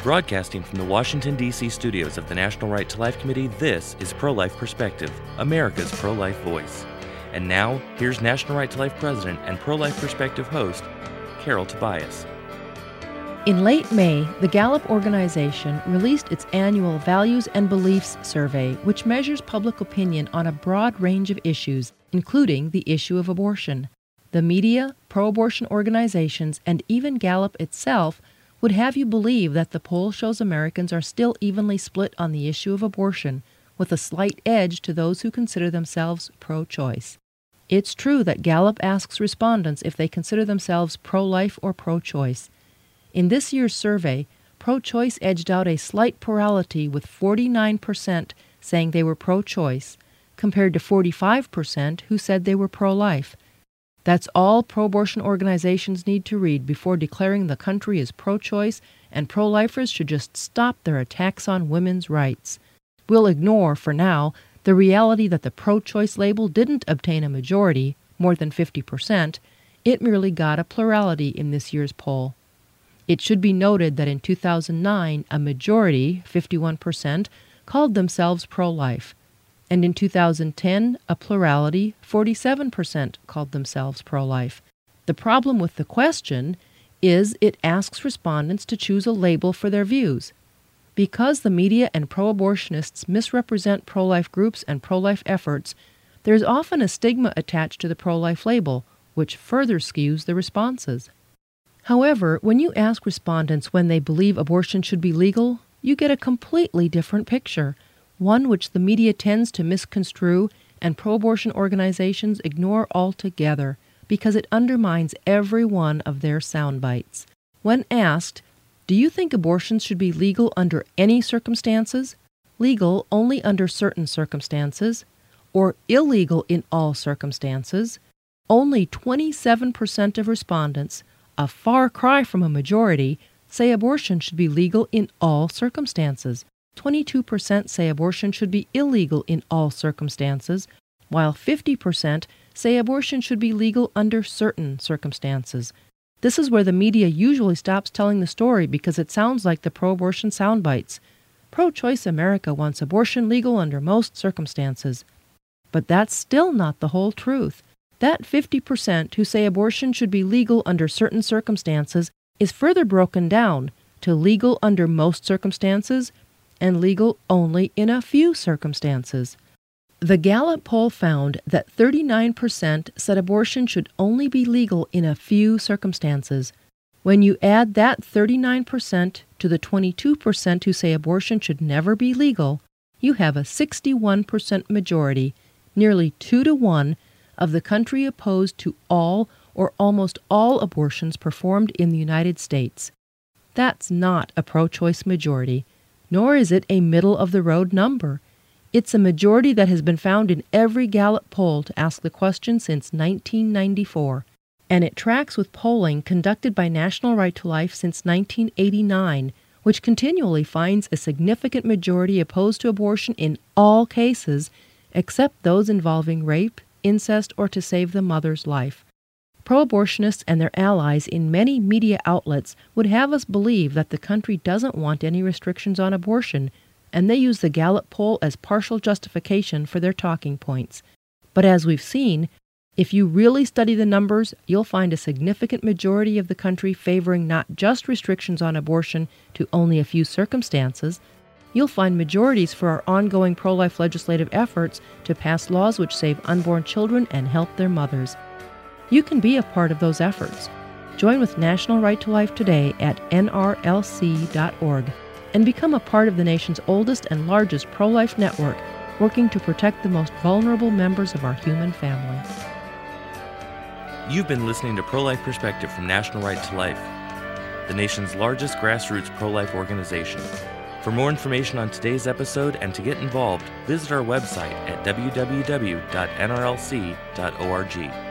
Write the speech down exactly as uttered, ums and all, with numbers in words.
Broadcasting from the Washington, D C studios of the National Right to Life Committee, this is Pro-Life Perspective, America's pro-life voice. And now, here's National Right to Life President and Pro-Life Perspective host, Carol Tobias. In late May, the Gallup organization released its annual Values and Beliefs Survey, which measures public opinion on a broad range of issues, including the issue of abortion. The media, pro-abortion organizations, and even Gallup itself would have you believe that the poll shows Americans are still evenly split on the issue of abortion, with a slight edge to those who consider themselves pro-choice. It's true that Gallup asks respondents if they consider themselves pro-life or pro-choice. In this year's survey, pro-choice edged out a slight plurality with forty-nine percent saying they were pro-choice, compared to forty-five percent who said they were pro-life. That's all pro-abortion organizations need to read before declaring the country is pro-choice, and pro-lifers should just stop their attacks on women's rights. We'll ignore, for now, the reality that the pro-choice label didn't obtain a majority, more than fifty percent. It merely got a plurality in this year's poll. It should be noted that in two thousand nine, a majority, fifty-one percent, called themselves pro-life. And in two thousand ten, a plurality, forty-seven percent, called themselves pro-life. The problem with the question is it asks respondents to choose a label for their views. Because the media and pro-abortionists misrepresent pro-life groups and pro-life efforts, there's often a stigma attached to the pro-life label, which further skews the responses. However, when you ask respondents when they believe abortion should be legal, you get a completely different picture, one which the media tends to misconstrue and pro-abortion organizations ignore altogether because it undermines every one of their sound bites. When asked, "Do you think abortions should be legal under any circumstances, legal only under certain circumstances, or illegal in all circumstances?" only twenty-seven percent of respondents, a far cry from a majority, say abortion should be legal in all circumstances. twenty-two percent say abortion should be illegal in all circumstances, while fifty percent say abortion should be legal under certain circumstances. This is where the media usually stops telling the story because it sounds like the pro-abortion soundbites. Pro-choice America wants abortion legal under most circumstances. But that's still not the whole truth. That fifty percent who say abortion should be legal under certain circumstances is further broken down to legal under most circumstances and legal only in a few circumstances. The Gallup poll found that thirty-nine percent said abortion should only be legal in a few circumstances. When you add that thirty-nine percent to the twenty-two percent who say abortion should never be legal, you have a sixty-one percent majority, nearly two to one, of the country opposed to all or almost all abortions performed in the United States. That's not a pro-choice majority, nor is it a middle-of-the-road number. It's a majority that has been found in every Gallup poll to ask the question since nineteen ninety-four, and it tracks with polling conducted by National Right to Life since nineteen eighty-nine, which continually finds a significant majority opposed to abortion in all cases, except those involving rape, incest, or to save the mother's life. Pro-abortionists and their allies in many media outlets would have us believe that the country doesn't want any restrictions on abortion, and they use the Gallup poll as partial justification for their talking points. But as we've seen, if you really study the numbers, you'll find a significant majority of the country favoring not just restrictions on abortion to only a few circumstances. You'll find majorities for our ongoing pro-life legislative efforts to pass laws which save unborn children and help their mothers. You can be a part of those efforts. Join with National Right to Life today at N R L C dot org and become a part of the nation's oldest and largest pro-life network, working to protect the most vulnerable members of our human family. You've been listening to Pro-Life Perspective from National Right to Life, the nation's largest grassroots pro-life organization. For more information on today's episode and to get involved, visit our website at w w w dot n r l c dot org.